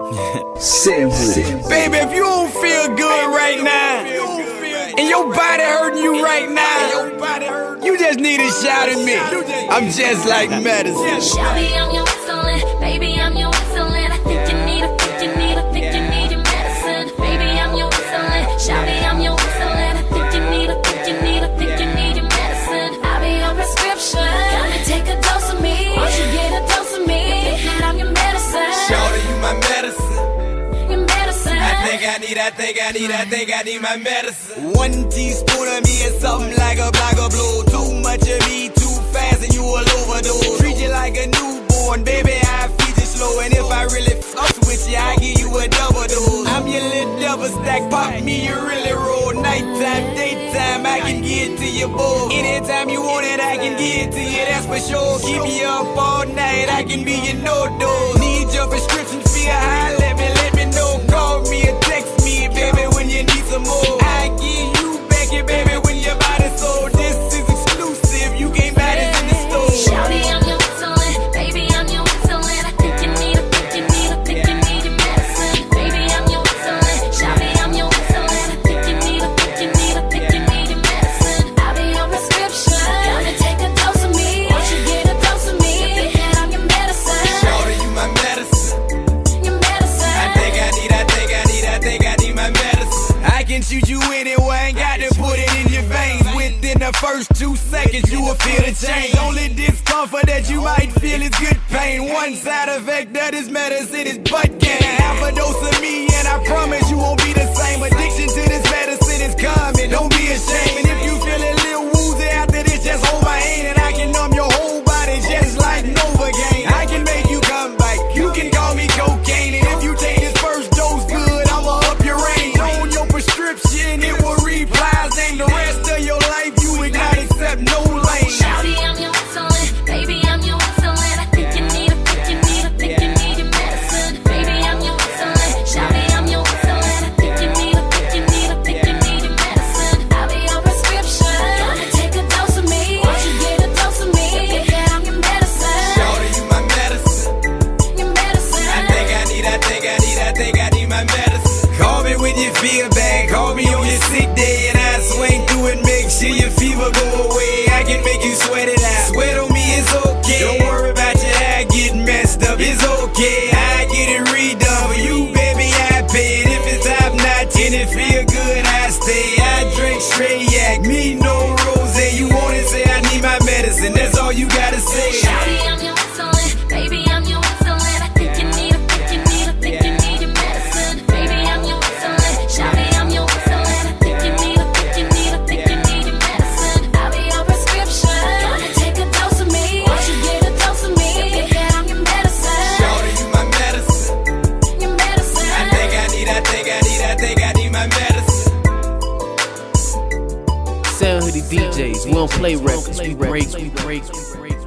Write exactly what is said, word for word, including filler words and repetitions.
Baby, if you don't feel good right now, and your body hurting you right now, you just need a shot at me. I'm just like medicine. Shawty, I'm your excellent. Baby, I'm your excellent. I think you need a, think you need a, think you need your medicine. Baby, I'm your excellent. Shawty, I'm your excellent. I think you need a, think you need a, think you need your medicine. I'll be your prescription. Gotta take a dose of me. Won't you get a dose of me? And I'm your medicine. Shawty, you my medicine. Your medicine. I think I need, I think I need, I think I need my medicine. One teaspoon of me is something like a block of blue. Too much of me, too fast, and you will overdose. Treat you like a newborn, baby, I feed you slow. And if I really fuck with you, I give you a double dose. I'm your little double stack, pop me, you really roll. Nighttime, daytime, I can get to you both. Anytime you want it, I can get to you, that's for sure. Keep you up all night, I can be your no-dose. Need your prescription, feel high, let me, let me know. Call me or text me, baby, when you need some more. I give you back it, baby, when your body's so. This is exclusive, you can't buy this in the store. Shawty, I'm your excellent. Baby, I'm your excellent. I think you need a, think you need a, think you need your medicine. Baby, I'm your excellent. Shawty, I'm your excellent. I think you need a, think you need a, think you need your medicine. I'll be your prescription. Gotta take a dose of me. Won't you get a dose of me? And I'm your medicine. Shawty, you my medicine. Your medicine. I think I need, I think I need, I think I need my medicine. I can shoot you anywhere, ain't got to put it in your veins. Within the first two seconds, you will feel the change. Only discomfort that you might feel is good pain. One side effect of this medicine is butt gain. Half a dose of me, and I promise you won't be the same. Addiction to this medicine is common, don't be ashamed. And if you feel a little woozy after this, just hold my hand, and I can numb your whole body just like Novocaine. I can make you come back, you can call me cocaine. And if you take this first dose good, I'ma up your range. On your prescription, it will reply. Then the rest of your life, you would not accept no lane. Shawty, I'm your excellent. Baby, I'm your excellent. I think you need a, think you need a, think you need your medicine. Baby, I'm your excellent. Shawty, I'm your excellent. I think you need a, think you need a, think you need your medicine. I'll be your prescription. Gotta take a dose of me. Won't you get a dose of me? Yeah, I'm your medicine. Shawty, you my medicine. Your medicine. I think I need, I think I need, I think I need my medicine. Call me when you feel bad, call me on your sick day, and I swing through and make sure your fever go away. I can make you sweat it out. Sweat on me, it's okay. Don't worry about your eye getting messed up, it's okay. I get it redone for you, baby, I pay it. If it's top notch and it feel good, I stay. I drink straight yak, me no rose. You want it, say I need my medicine, that's all you gotta say. Shawty, I'm your excellent. Baby, I'm your excellent. I think you need a, think you need a, think you need your medicine. Baby, I'm your excellent. Shawty, I'm your excellent. I think you need a, think you need a, think you need your medicine. I'll be your prescription. Gotta take a dose of me. Won't you get a dose of me? Yeah, I'm your medicine. Shawty, you my medicine. Your medicine. I think I need, I think I need, I think I need my medicine. Sound Hoodie D Js, we don't play records, we break, we break, we break.